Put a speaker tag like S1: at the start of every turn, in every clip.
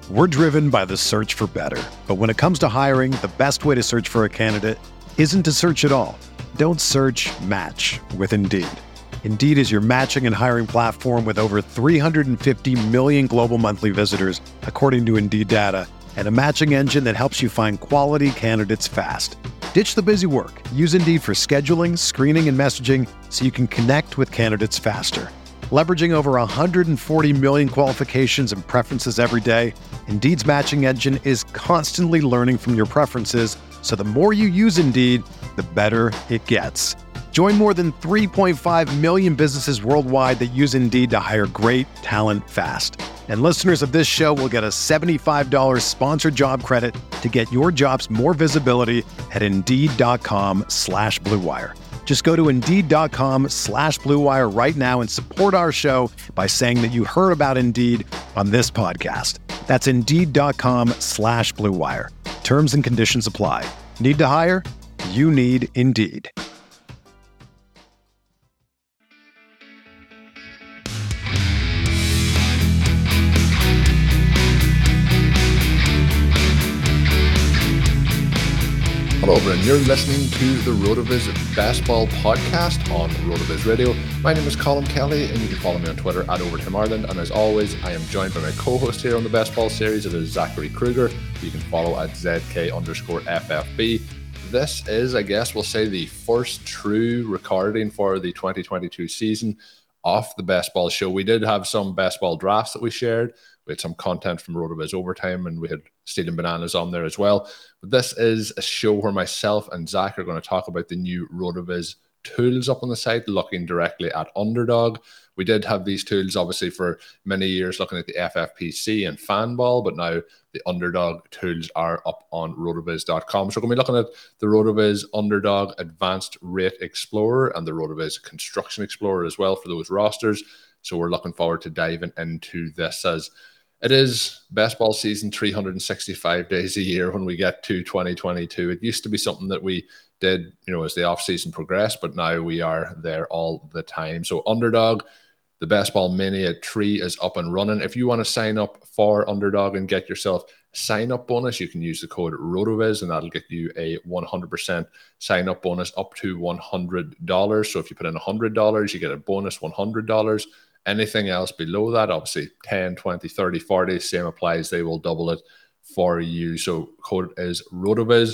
S1: We're driven by the search for better. But when it comes to hiring, the best way to search for a candidate isn't to search at all. Don't search, match with Indeed. Indeed is your matching and hiring platform with over 350 million global monthly visitors, according to Indeed data, and a matching engine that helps you find quality candidates fast. Ditch the busy work. Use Indeed for scheduling, screening, and messaging so you can connect with candidates faster. Leveraging over 140 million qualifications and preferences every day, Indeed's matching engine is constantly learning from your preferences, so the more you use Indeed, the better it gets. Join more than 3.5 million businesses worldwide that use Indeed to hire great talent fast. And listeners of this show will get a $75 sponsored job credit to get your jobs more visibility at Indeed.com/Blue Wire. Just go to Indeed.com/Blue Wire right now and support our show by saying that you heard about Indeed on this podcast. That's Indeed.com/Blue Wire. Terms and conditions apply. Need to hire? You need Indeed.
S2: Hello, everyone. You're listening to the RotoViz Best Ball Podcast on RotoViz Radio. My name is Colin Kelly, and you can follow me on Twitter at OverTimeIreland. And as always, I am joined by my co-host here on the Best Ball series. It is Zachary Kruger, who you can follow at ZK_FFB. This is, I guess we'll say, the first true recording for the 2022 season of the Best Ball show. We did have some Best Ball drafts that we shared. We had some content from RotoViz Overtime, and we had Stealing Bananas on there as well. But this is a show where myself and Zach are going to talk about the new RotoViz tools up on the site, looking directly at Underdog. We did have these tools, obviously, for many years, looking at the FFPC and Fanball, but now the Underdog tools are up on rotoviz.com. So we're going to be looking at the RotoViz Underdog Advanced Rate Explorer and the RotoViz Construction Explorer as well for those rosters. So we're looking forward to diving into this, as it is best ball season 365 days a year when we get to 2022. It used to be something that we did, as the off-season progressed, but now we are there all the time. So Underdog, the Best Ball Mania 3 is up and running. If you want to sign up for Underdog and get yourself a sign-up bonus, you can use the code RotoViz, and that'll get you a 100% sign-up bonus up to $100. So if you put in $100, you get a bonus $100. Anything else below that, obviously 10, 20, 30, 40, same applies. They will double it for you. So code is RotoViz.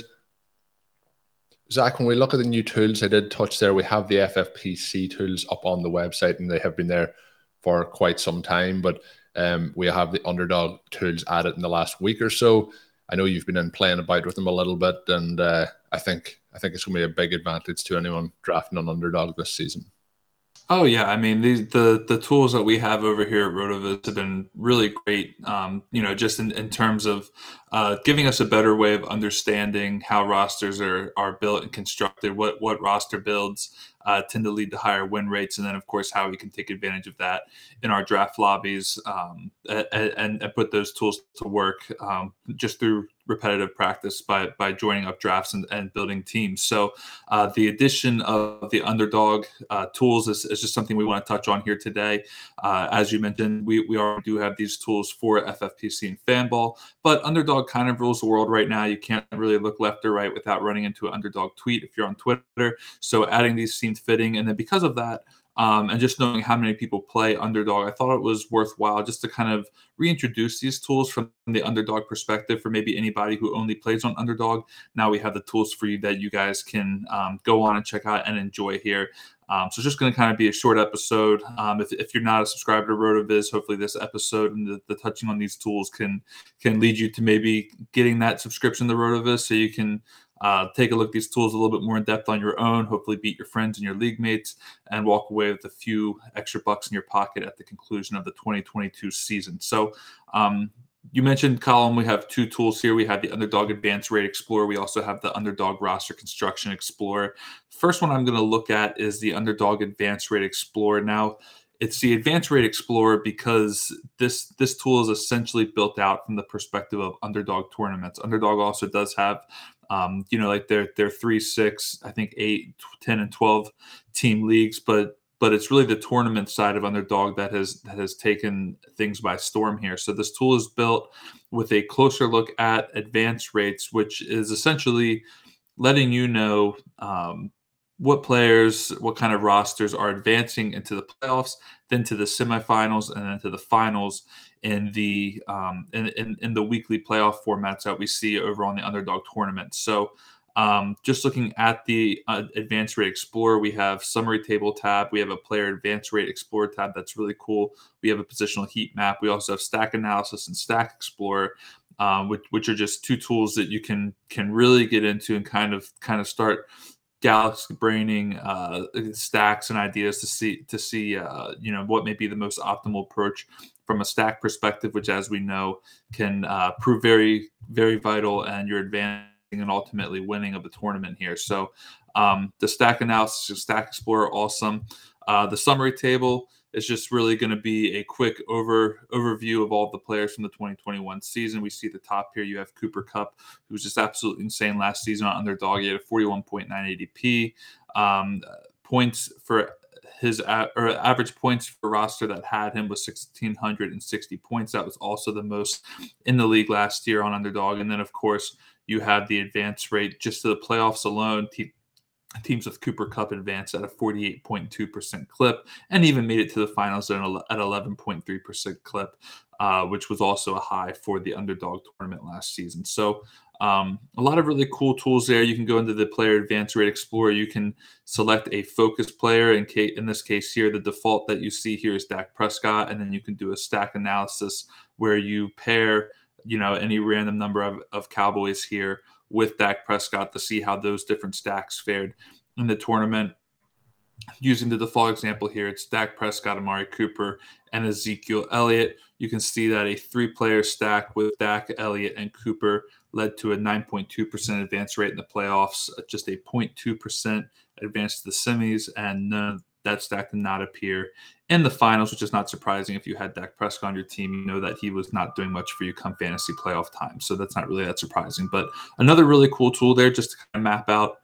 S2: Zach, when we look at the new tools, I did touch there, we have the FFPC tools up on the website, and they have been there for quite some time, but we have the Underdog tools added in the last week or so. I know you've been in playing about with them a little bit, and I think it's going to be a big advantage to anyone drafting on Underdog this season.
S3: Oh yeah, I mean the tools that we have over here at RotoViz have been really great. Just in terms of giving us a better way of understanding how rosters are built and constructed, what roster builds tend to lead to higher win rates, and then of course how we can take advantage of that in our draft lobbies and put those tools to work just through repetitive practice by joining up drafts and building teams. So the addition of the Underdog tools is just something we want to touch on here today. As you mentioned, we already do have these tools for FFPC and Fanball, but Underdog kind of rules the world right now. You can't really look left or right without running into an Underdog tweet if you're on Twitter. So adding these seemed fitting. And then because of that, and just knowing how many people play Underdog, I thought it was worthwhile just to kind of reintroduce these tools from the Underdog perspective for maybe anybody who only plays on Underdog. Now we have the tools for you that you guys can go on and check out and enjoy here. So it's just going to kind of be a short episode. If you're not a subscriber to RotoViz, hopefully this episode and the touching on these tools can lead you to maybe getting that subscription to RotoViz so you can take a look at these tools a little bit more in depth on your own, hopefully beat your friends and your league mates, and walk away with a few extra bucks in your pocket at the conclusion of the 2022 season. So you mentioned, Colin, we have two tools here. We have the Underdog Advanced Rate Explorer. We also have the Underdog Roster Construction Explorer. First one I'm going to look at is the Underdog Advanced Rate Explorer. Now, it's the Advanced Rate Explorer because this tool is essentially built out from the perspective of Underdog tournaments. Underdog also does have like their 3, 6, I think 8, 10, and 12 team leagues, but but it's really the tournament side of Underdog that has taken things by storm here. So this tool is built with a closer look at advance rates, which is essentially letting you know what players, what kind of rosters are advancing into the playoffs, then to the semifinals, and then to the finals in the in the weekly playoff formats that we see over on the Underdog tournament. So just looking at the Advanced Rate Explorer, we have Summary Table tab. We have a Player Advanced Rate Explorer tab that's really cool. We have a Positional Heat Map. We also have Stack Analysis and Stack Explorer, which are just two tools that you can really get into and kind of start galaxy braining stacks and ideas to see what may be the most optimal approach from a stack perspective, which, as we know, can prove very, very vital, and you're advancing and ultimately winning of the tournament here. So the stack analysis, Stack Explorer, awesome. The summary table is just really going to be a quick overview of all the players from the 2021 season. We see the top here. You have Cooper Kupp, who was just absolutely insane last season on Underdog. He had a 41.9 ADP. Points for his average points for roster that had him was 1,660 points. That was also the most in the league last year on Underdog. And then, of course, you have the advance rate just to the playoffs alone. Teams with Cooper Kupp advanced at a 48.2% clip and even made it to the finals at 11.3% clip, which was also a high for the Underdog tournament last season. So a lot of really cool tools there. You can go into the Player Advanced Rate Explorer. You can select a focus player. In this case here, the default that you see here is Dak Prescott, and then you can do a stack analysis where you pair any random number of Cowboys here with Dak Prescott to see how those different stacks fared in the tournament. Using the default example here, it's Dak Prescott, Amari Cooper, and Ezekiel Elliott. You can see that a 3-player stack with Dak, Elliott, and Cooper led to a 9.2% advance rate in the playoffs, just a 0.2% advance to the semis, and none of that stack did not appear in the finals, which is not surprising. If you had Dak Prescott on your team, you know that he was not doing much for you come fantasy playoff time. So that's not really that surprising. But another really cool tool there just to kind of map out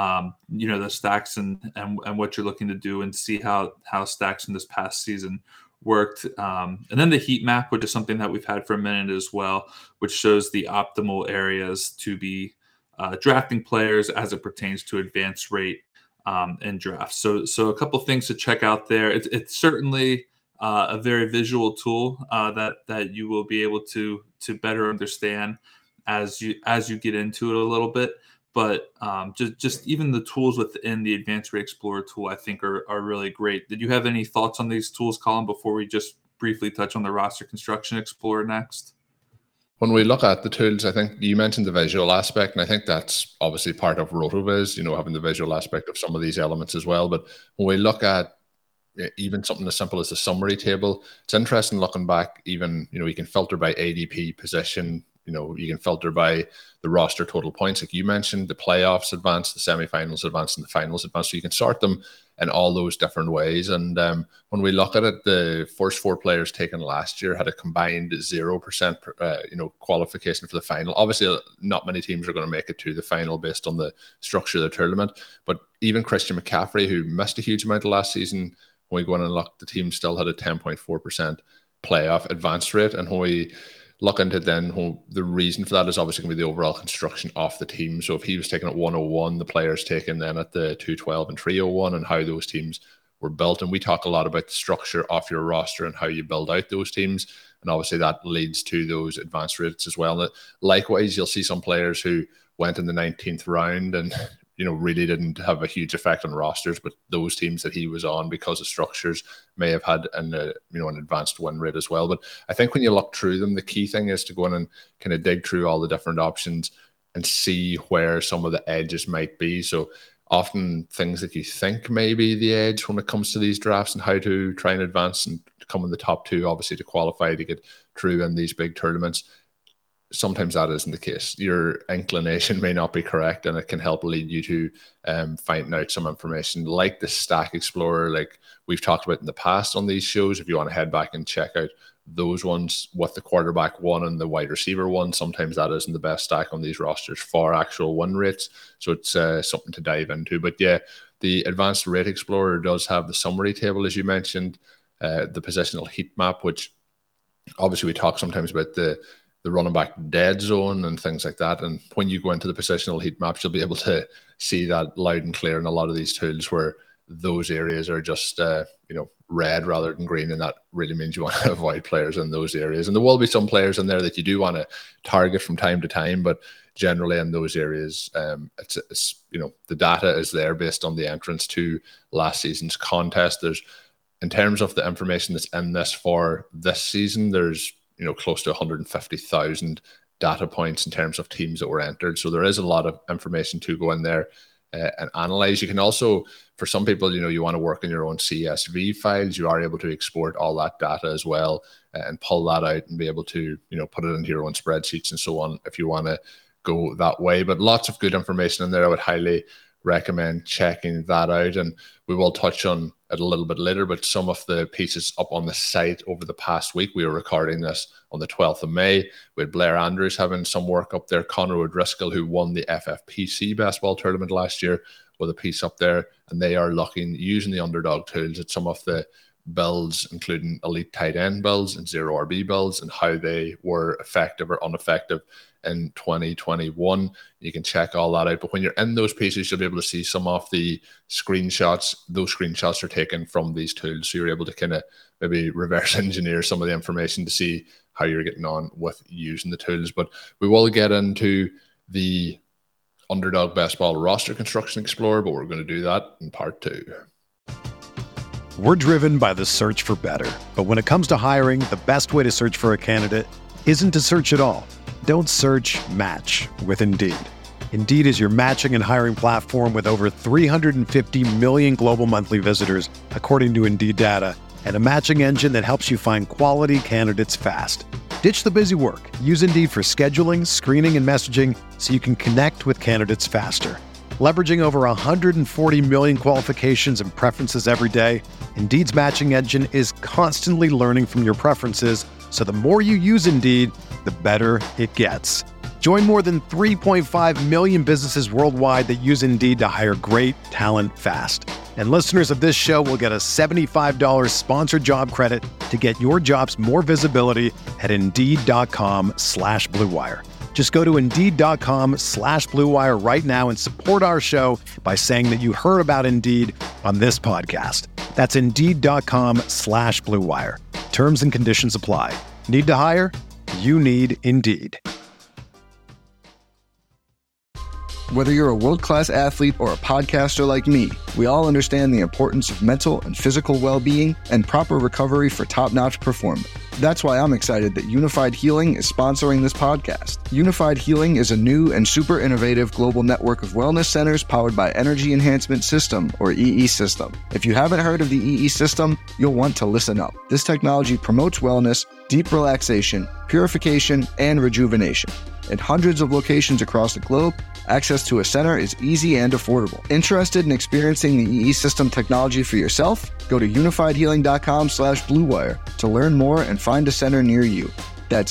S3: the stacks and what you're looking to do and see how stacks in this past season worked. And then the heat map, which is something that we've had for a minute as well, which shows the optimal areas to be drafting players as it pertains to advance rate and drafts. So a couple things to check out there. It's certainly a very visual tool that you will be able to better understand as you get into it a little bit. But just even the tools within the Advanced Rate Explorer tool, I think, are really great. Did you have any thoughts on these tools, Colin, before we just briefly touch on the Roster Construction Explorer next?
S2: When we look at the tools, I think you mentioned the visual aspect, and I think that's obviously part of RotoViz, having the visual aspect of some of these elements as well. But when we look at even something as simple as the summary table, it's interesting looking back. Even, you can filter by ADP position. You can filter by the roster total points, like you mentioned, the playoffs advance, the semifinals advance, and the finals advance. So you can sort them in all those different ways. And when we look at it, the first 4 players taken last year had a combined 0%, qualification for the final. Obviously, not many teams are going to make it to the final based on the structure of the tournament. But even Christian McCaffrey, who missed a huge amount of last season, when we go in and look, the team still had a 10.4% playoff advance rate. And when we look into then, the reason for that is obviously going to be the overall construction of the team. So if he was taken at 101, the players taken then at the 212 and 301, and how those teams were built. And we talk a lot about the structure of your roster and how you build out those teams. And obviously that leads to those advanced rates as well. And likewise, you'll see some players who went in the 19th round and really didn't have a huge effect on rosters, but those teams that he was on, because of structures, may have had an advanced win rate as well. But I think when you look through them, the key thing is to go in and kind of dig through all the different options and see where some of the edges might be. So often things that you think may be the edge when it comes to these drafts and how to try and advance and come in the top 2, obviously, to qualify to get through in these big tournaments. Sometimes that isn't the case. Your inclination may not be correct, and it can help lead you to finding out some information like the Stack Explorer, like we've talked about in the past on these shows. If you want to head back and check out those ones with the quarterback one and the wide receiver one, sometimes that isn't the best stack on these rosters for actual win rates. So it's something to dive into. But yeah, The Advanced Rate Explorer does have the summary table, as you mentioned, the positional heat map, which obviously we talk sometimes about the running back dead zone and things like that. And when you go into the positional heat maps, you'll be able to see that loud and clear in a lot of these tools where those areas are just red rather than green, and that really means you want to avoid players in those areas. And there will be some players in there that you do want to target from time to time, but generally in those areas, it's the data is there based on the entrance to last season's contest. There's, in terms of the information that's in this for this season, there's close to 150,000 data points in terms of teams that were entered. So there is a lot of information to go in there and analyze. You can also, for some people, you want to work in your own CSV files, you are able to export all that data as well and pull that out and be able to, put it into your own spreadsheets and so on if you want to go that way. But lots of good information in there. I would highly recommend checking that out, and we will touch on it a little bit later, but some of the pieces up on the site over the past week. We were recording this on the 12th of May. We had Blair Andrews having some work up there, Conor O'Driscoll, who won the FFPC basketball tournament last year, with a piece up there, and they are looking, using the Underdog tools, at some of the builds, including elite tight end builds and zero RB builds, and how they were effective or ineffective in 2021. You can check all that out. But when you're in those pieces, you'll be able to see some of the screenshots. Those screenshots are taken from these tools. So you're able to kind of maybe reverse engineer some of the information to see how you're getting on with using the tools. But we will get into the Underdog Best Ball Roster Construction Explorer, but we're going to do that in part 2.
S1: We're driven by the search for better. But when it comes to hiring, the best way to search for a candidate isn't to search at all. Don't search, match with Indeed. Indeed is your matching and hiring platform with over 350 million global monthly visitors, according to Indeed data, and a matching engine that helps you find quality candidates fast. Ditch the busy work. Use Indeed for scheduling, screening, and messaging so you can connect with candidates faster. Leveraging over 140 million qualifications and preferences every day, Indeed's matching engine is constantly learning from your preferences, so the more you use Indeed, the better it gets. Join more than 3.5 million businesses worldwide that use Indeed to hire great talent fast. And listeners of this show will get a $75 sponsored job credit to get your jobs more visibility at Indeed.com/Blue Wire. Just go to Indeed.com/Blue Wire right now and support our show by saying that you heard about Indeed on this podcast. That's Indeed.com/Blue Wire. Terms and conditions apply. Need to hire? You need Indeed.
S4: Whether you're a world-class athlete or a podcaster like me, we all understand the importance of mental and physical well-being and proper recovery for top-notch performance. That's why I'm excited that Unified Healing is sponsoring this podcast. Unified Healing is a new and super innovative global network of wellness centers powered by Energy Enhancement System, or EE System. If you haven't heard of the EE System, you'll want to listen up. This technology promotes wellness, deep relaxation, purification, and rejuvenation. In hundreds of locations across the globe, access to a center is easy and affordable. Interested in experiencing the EE System technology for yourself? Go to unifiedhealing.com/Blue Wire to learn more and find a center near you. That's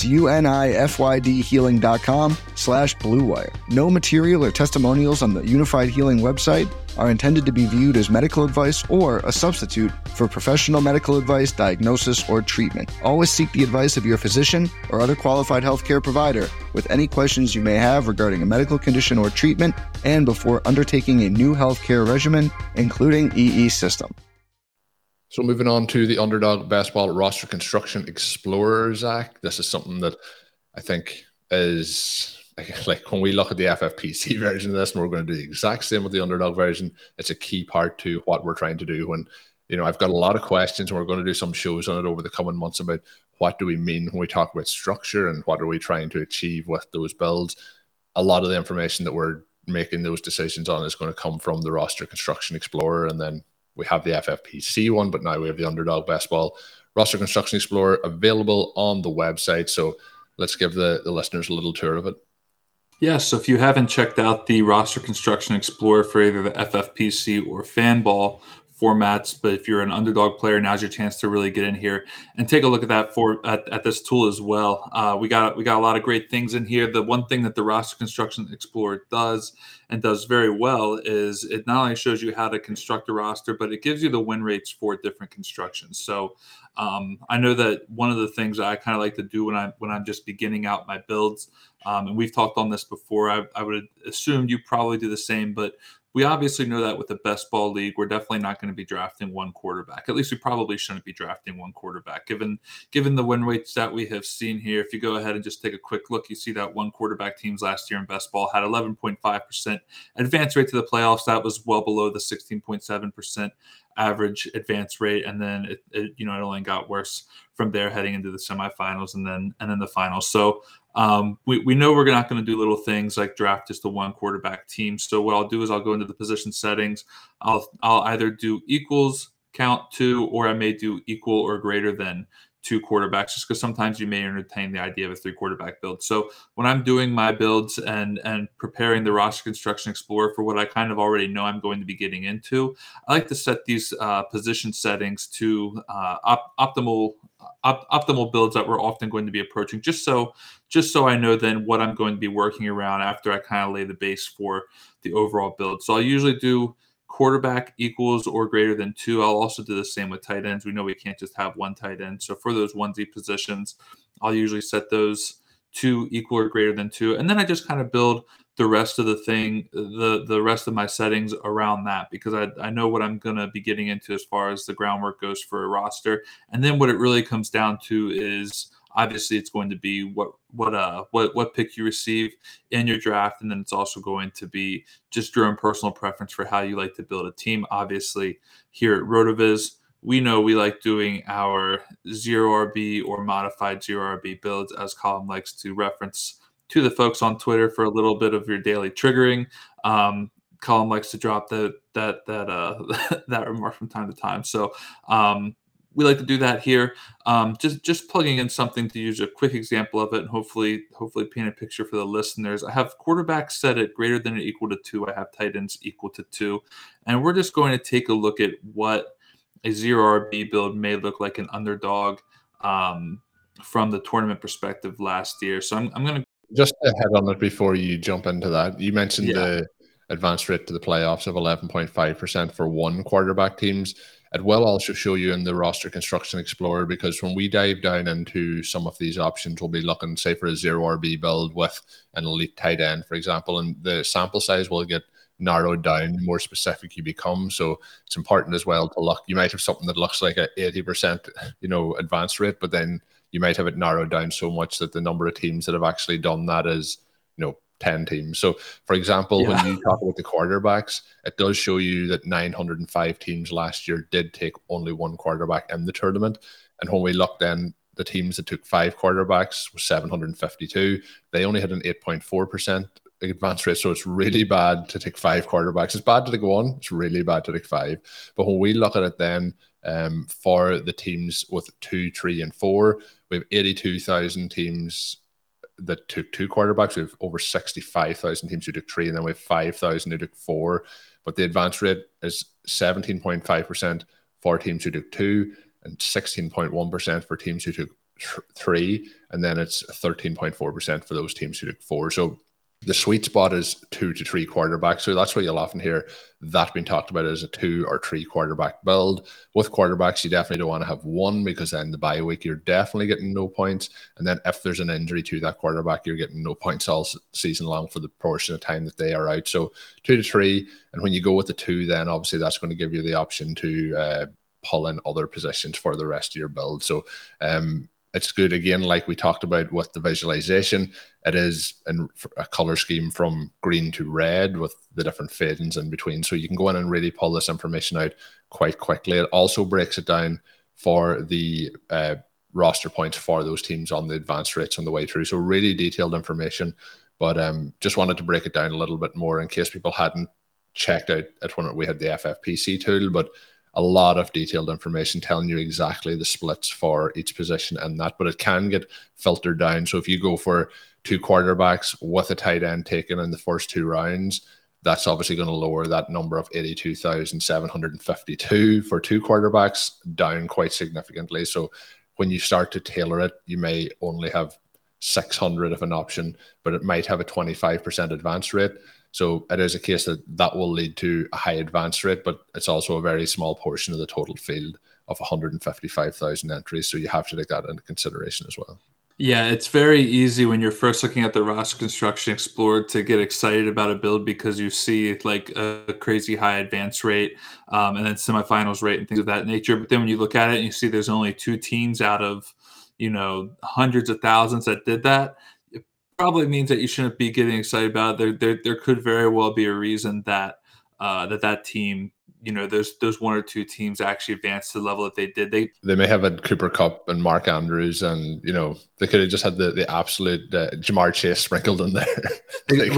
S4: UNIFYDhealing.com/Blue Wire. No material or testimonials on the Unified Healing website are intended to be viewed as medical advice or a substitute for professional medical advice, diagnosis, or treatment. Always seek the advice of your physician or other qualified healthcare provider with any questions you may have regarding a medical condition or treatment and before undertaking a new healthcare regimen, including EE System.
S2: So moving on to the Underdog Best Ball Roster Construction Explorer, Zach. This is something that I think is, like when we look at the FFPC version of this, and we're going to do the exact same with the Underdog version, it's a key part to what we're trying to do. When, I've got a lot of questions, and we're going to do some shows on it over the coming months about what do we mean when we talk about structure and what are we trying to achieve with those builds. A lot of the information that we're making those decisions on is going to come from the Roster Construction Explorer, and then we have the FFPC one, but now we have the Underdog Best Ball Roster Construction Explorer available on the website. So let's give the listeners a little tour of it.
S3: Yeah, so if you haven't checked out the Roster Construction Explorer for either the FFPC or Fanball formats. But if you're an underdog player, now's your chance to really get in here and take a look at that at this tool as well. We got a lot of great things in here. The one thing that the Roster Construction Explorer does and does very well is it not only shows you how to construct a roster, but it gives you the win rates for different constructions. So I know that one of the things I kind of like to do when I'm just beginning out my builds, and we've talked on this before, I would assume you probably do the same, but we obviously know that with the best ball league, we're definitely not going to be drafting one quarterback. At least we probably shouldn't be drafting one quarterback. Given the win rates that we have seen here, if you go ahead and just take a quick look, you see that one quarterback teams last year in best ball had 11.5% advance rate to the playoffs. That was well below the 16.7% average advance rate, and then it only got worse from there heading into the semifinals and then the finals. So we know we're not going to do little things like draft just a one quarterback team. So what I'll do is I'll go into the position settings. I'll either do equals count 2, or I may do equal or greater than 2 quarterbacks, just because sometimes you may entertain the idea of a 3 quarterback build. So when I'm doing my builds and preparing the Roster Construction Explorer for what I kind of already know I'm going to be getting into, I like to set these position settings to optimal builds that we're often going to be approaching, just so I know then what I'm going to be working around after I kind of lay the base for the overall build. So I'll usually do quarterback equals or greater than 2. I'll also do the same with tight ends. We know we can't just have one tight end. So for those onesie positions, I'll usually set those 2 equal or greater than 2. And then I just kind of build the rest of the rest of my settings around that, because I know what I'm going to be getting into as far as the groundwork goes for a roster. And then what it really comes down to is obviously it's going to be what pick you receive in your draft, and then it's also going to be just your own personal preference for how you like to build a team. Obviously, here at RotoViz, we know we like doing our 0RB or modified 0RB builds, as Colin likes to reference to the folks on Twitter for a little bit of your daily triggering. Colin likes to drop that remark from time to time. So we like to do that here. Just plugging in something to use a quick example of it, and hopefully paint a picture for the listeners. I have quarterbacks set at greater than or equal to 2. I have tight ends equal to 2. And we're just going to take a look at what a 0RB build may look like an underdog from the tournament perspective last year. So I'm going to
S2: just to head on it before you jump into that. You mentioned the advance rate to the playoffs of 11.5% for one quarterback teams. It will also show you in the Roster Construction Explorer, because when we dive down into some of these options, we'll be looking, say, for a 0RB build with an elite tight end, for example, and the sample size will get narrowed down the more specific you become. So it's important as well to look. You might have something that looks like a 80% advance rate, but then you might have it narrowed down so much that the number of teams that have actually done that is 10 teams. So, for example, when you talk about the quarterbacks, it does show you that 905 teams last year did take only one quarterback in the tournament. And when we looked then, the teams that took 5 quarterbacks was 752. They only had an 8.4% advance rate. So it's really bad to take 5 quarterbacks. It's bad to take 1. It's really bad to take 5. But when we look at it then, for the teams with 2, 3, and 4, we have 82,000 teams that took 2 quarterbacks. We have over 65,000 teams who took 3, and then we have 5,000 who took 4. But the advance rate is 17.5% for teams who took 2, and 16.1% for teams who took 3, and then it's 13.4% for those teams who took 4. So the sweet spot is 2 to 3 quarterbacks. So that's why you'll often hear that being talked about as a 2 or 3 quarterback build. With quarterbacks, you definitely don't want to have 1, because then the bye week, you're definitely getting no points. And then if there's an injury to that quarterback, you're getting no points all season long for the portion of time that they are out. So 2 to 3. And when you go with the 2, then obviously that's going to give you the option to pull in other positions for the rest of your build. So it's good, again, like we talked about with the visualization. It is in a color scheme from green to red with the different fadings in between. So you can go in and really pull this information out quite quickly. It also breaks it down for the roster points for those teams on the advance rates on the way through. So really detailed information, but just wanted to break it down a little bit more in case people hadn't checked out at when we had the FFPC tool. But a lot of detailed information telling you exactly the splits for each position and that, but it can get filtered down. So if you go for 2 quarterbacks with a tight end taken in the first 2 rounds, that's obviously going to lower that number of 82,752 for 2 quarterbacks down quite significantly. So when you start to tailor it, you may only have 600 of an option, but it might have a 25% advance rate. So it is a case that will lead to a high advance rate, but it's also a very small portion of the total field of 155,000 entries. So you have to take that into consideration as well.
S3: Yeah, it's very easy when you're first looking at the roster construction explorer to get excited about a build because you see like a crazy high advance rate and then semifinals rate and things of that nature. But then when you look at it and you see there's only 2 teams out of, hundreds of thousands that did that, it probably means that you shouldn't be getting excited about it. There could very well be a reason that that team, those 1 or 2 teams actually advanced to the level that they did. They
S2: may have had Cooper Kupp and Mark Andrews, and they could have just had the absolute Jamar Chase sprinkled in there.
S3: They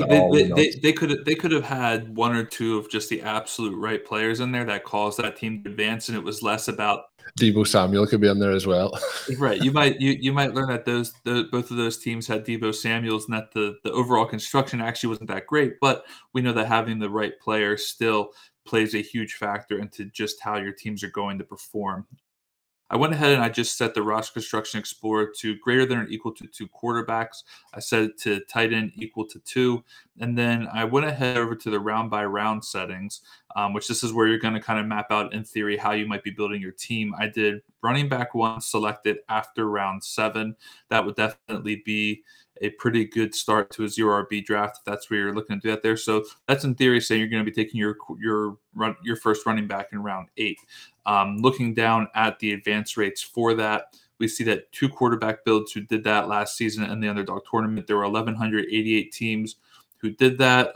S3: could have had 1 or 2 of just the absolute right players in there that caused that team to advance, and it was less about
S2: Deebo Samuel could be in there as well.
S3: Right. You might learn that both of those teams had Deebo Samuels, and that the overall construction actually wasn't that great. But we know that having the right player still plays a huge factor into just how your teams are going to perform. I went ahead and I just set the roster construction explorer to greater than or equal to 2 quarterbacks. I set it to tight end equal to 2. And then I went ahead over to the round by round settings, which this is where you're going to kind of map out in theory how you might be building your team. I did running back 1 selected after round 7. That would definitely be a pretty good start to a 0 RB draft if that's where you're looking to do that there. So that's in theory saying you're going to be taking your first running back in round 8. Looking down at the advance rates for that, we see that 2 quarterback builds who did that last season in the Underdog Tournament. There were 1,188 teams who did that.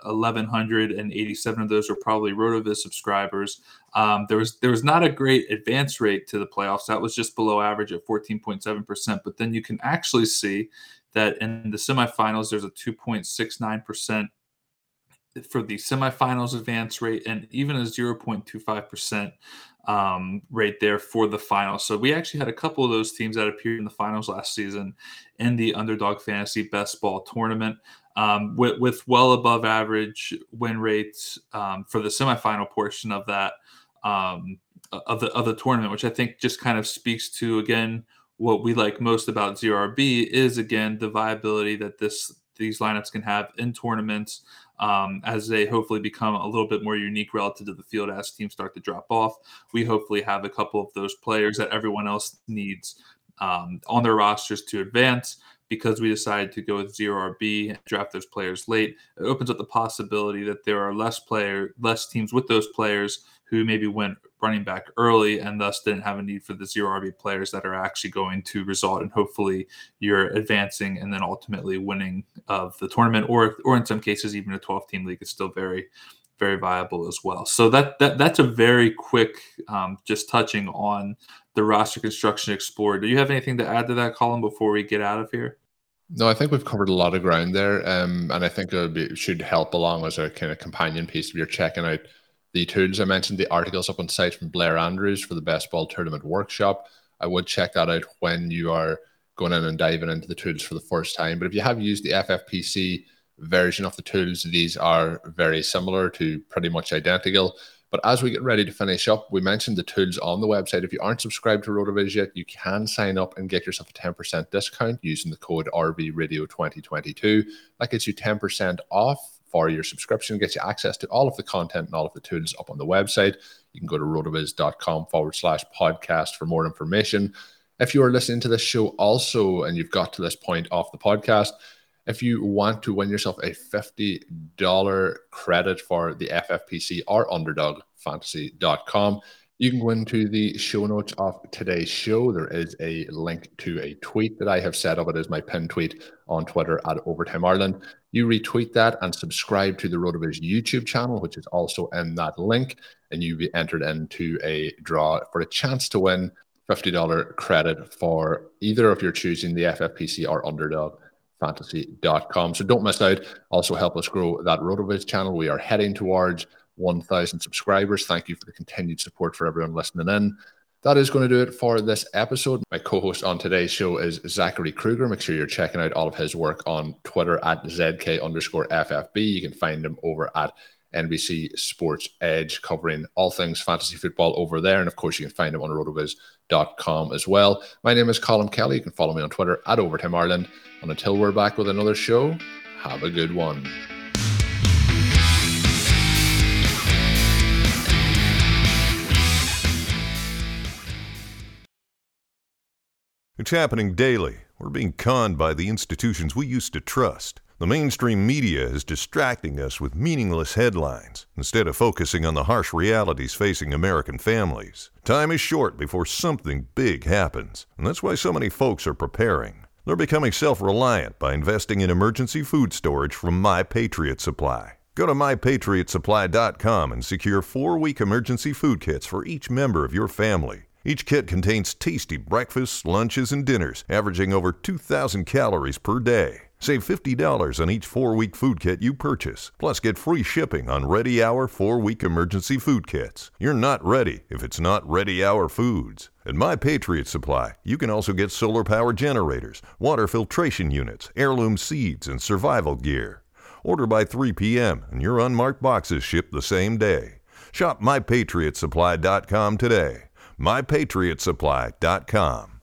S3: 1,187 of those were probably RotoViz subscribers. There was not a great advance rate to the playoffs. That was just below average at 14.7%. But then you can actually see that in the semifinals, there's a 2.69% for the semifinals advance rate, and even a 0.25% rate there for the finals. So we actually had a couple of those teams that appeared in the finals last season in the Underdog Fantasy Best Ball Tournament with well above average win rates for the semifinal portion of that of the tournament, which I think just kind of speaks to, again, what we like most about ZRB is, again, the viability that these lineups can have in tournaments as they hopefully become a little bit more unique relative to the field as teams start to drop off. We hopefully have a couple of those players that everyone else needs on their rosters to advance. Because we decided to go with 0 RB and draft those players late, it opens up the possibility that there are less teams with those players who maybe went running back early and thus didn't have a need for the 0 RB players that are actually going to result in hopefully you're advancing and then ultimately winning of the tournament, or in some cases even a 12-team league is still very, very viable as well. So that's a very quick just touching on the roster construction explorer. Do you have anything to add to that, Colin, before we get out of here?
S2: No, I think we've covered a lot of ground there, and I think it should help along as a kind of companion piece if you're checking out the tools. I mentioned the articles up on site from Blair Andrews for the Best Ball Tournament Workshop. I would check that out when you are going in and diving into the tools for the first time. But if you have used the FFPC version of the tools, these are very similar to pretty much identical. But as we get ready to finish up, we mentioned the tools on the website. If you aren't subscribed to RotoViz yet, you can sign up and get yourself a 10% discount using the code RVRadio2022. That gets you 10% off for your subscription, gets you access to all of the content and all of the tools up on the website. You can go to rotoviz.com/podcast for more information. If you are listening to this show also and you've got to this point off the podcast, if you want to win yourself a $50 credit for the FFPC or UnderdogFantasy.com, you can go into the show notes of today's show. There is a link to a tweet that I have set up. It is my pinned tweet on Twitter at Overtime Ireland. You retweet that and subscribe to the RotoViz YouTube channel, which is also in that link, and you'll be entered into a draw for a chance to win $50 credit for either of your choosing, the FFPC or UnderdogFantasy.com. So don't miss out. Also help us grow that RotoViz channel. We are heading towards 1,000 subscribers. Thank you for the continued support for everyone listening in. That is going to do it for this episode. My co-host on today's show is Zachary Kruger. Make sure you're checking out all of his work on Twitter at ZK_FFB. You can find him over at NBC Sports Edge, covering all things fantasy football over there. And of course, you can find him on rotoviz.com as well. My name is Colin Kelly. You can follow me on Twitter at OvertimeIreland. And until we're back with another show, have a good one.
S5: It's happening daily. We're being conned by the institutions we used to trust. The mainstream media is distracting us with meaningless headlines instead of focusing on the harsh realities facing American families. Time is short before something big happens, and that's why so many folks are preparing. They're becoming self-reliant by investing in emergency food storage from My Patriot Supply. Go to MyPatriotSupply.com and secure 4-week emergency food kits for each member of your family. Each kit contains tasty breakfasts, lunches, and dinners, averaging over 2,000 calories per day. Save $50 on each 4-week food kit you purchase. Plus, get free shipping on Ready Hour 4-week emergency food kits. You're not ready if it's not Ready Hour foods. At My Patriot Supply, you can also get solar power generators, water filtration units, heirloom seeds, and survival gear. Order by 3 p.m. and your unmarked boxes ship the same day. Shop MyPatriotSupply.com today. MyPatriotSupply.com.